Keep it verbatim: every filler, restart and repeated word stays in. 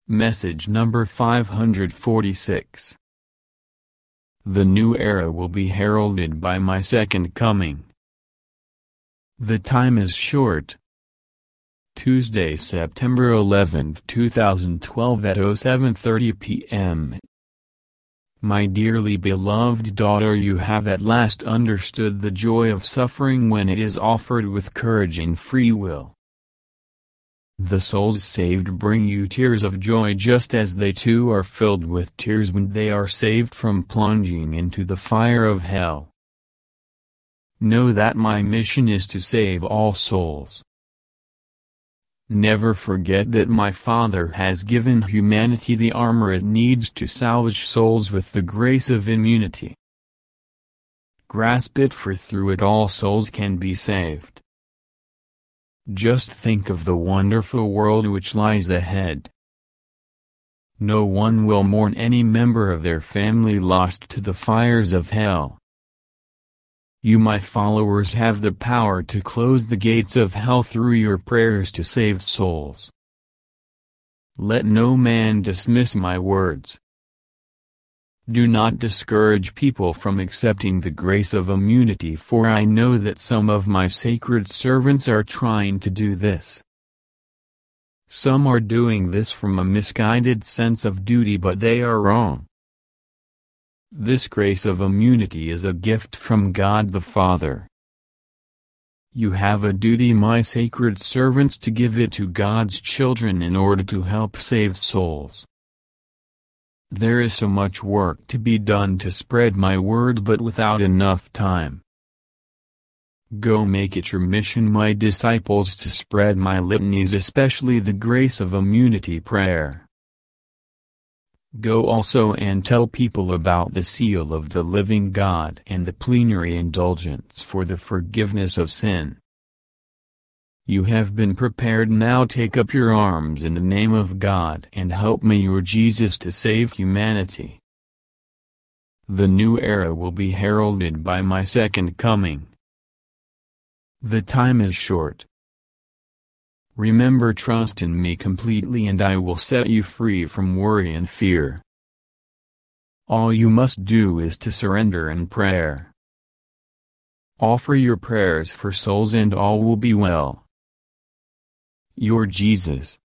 Message number five hundred forty-six. The new era will be heralded by my second coming. The time is short. Tuesday, September eleventh, two thousand twelve at oh seven thirty p m My dearly beloved daughter, you have at last understood the joy of suffering when it is offered with courage and free will. The souls saved bring you tears of joy just as they too are filled with tears when they are saved from plunging into the fire of hell. Know that my mission is to save all souls. Never forget that my Father has given humanity the armor it needs to salvage souls with the grace of immunity. Grasp it, for through it all souls can be saved. Just think of the wonderful world which lies ahead. No one will mourn any member of their family lost to the fires of hell. You, my followers, have the power to close the gates of hell through your prayers to save souls. Let no man dismiss my words. Do not discourage people from accepting the grace of immunity, for I know that some of my sacred servants are trying to do this. Some are doing this from a misguided sense of duty, but they are wrong. This grace of immunity is a gift from God the Father. You have a duty, my sacred servants, to give it to God's children in order to help save souls. There is so much work to be done to spread my word, but without enough time. Go make it your mission, my disciples, to spread my litanies, especially the grace of immunity prayer. Go also and tell people about the seal of the living God and the plenary indulgence for the forgiveness of sin. You have been prepared, now take up your arms in the name of God and help me, your Jesus, to save humanity. The new era will be heralded by my second coming. The time is short. Remember, trust in me completely and I will set you free from worry and fear. All you must do is to surrender in prayer. Offer your prayers for souls and all will be well. Your Jesus.